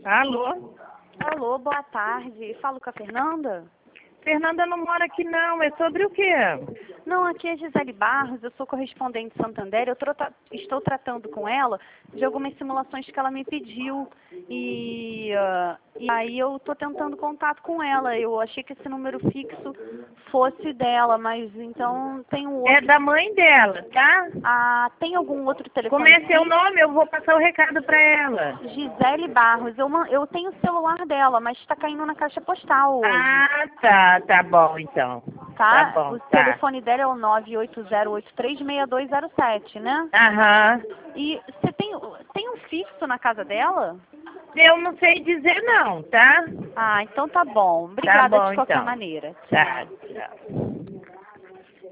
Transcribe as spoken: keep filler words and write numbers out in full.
Alô? Alô, boa tarde. Falo com a Fernanda? Fernanda não mora aqui não, é sobre o quê? Não, aqui é Gisele Barros, eu sou correspondente de Santander. Eu trota- estou tratando com ela de algumas simulações que ela me pediu. E, ah, e aí eu estou tentando contato com ela. Eu achei que esse número fixo fosse dela, mas então tem um outro. É da mãe dela, tá? Ah, tem algum outro telefone? Como é seu nome? Eu vou passar o recado pra ela. Gisele Barros. Eu, man- eu tenho o celular dela, mas está caindo na caixa postal hoje. Ah, tá, tá bom então. Tá? Tá bom, O tá. telefone dela é o nove oito zero oito três seis dois zero sete, né? Aham. E você tem, tem um fixo na casa dela? Eu não sei dizer não, tá? Ah, então tá bom. Tá Obrigada bom de qualquer então. maneira. Tá, tchau.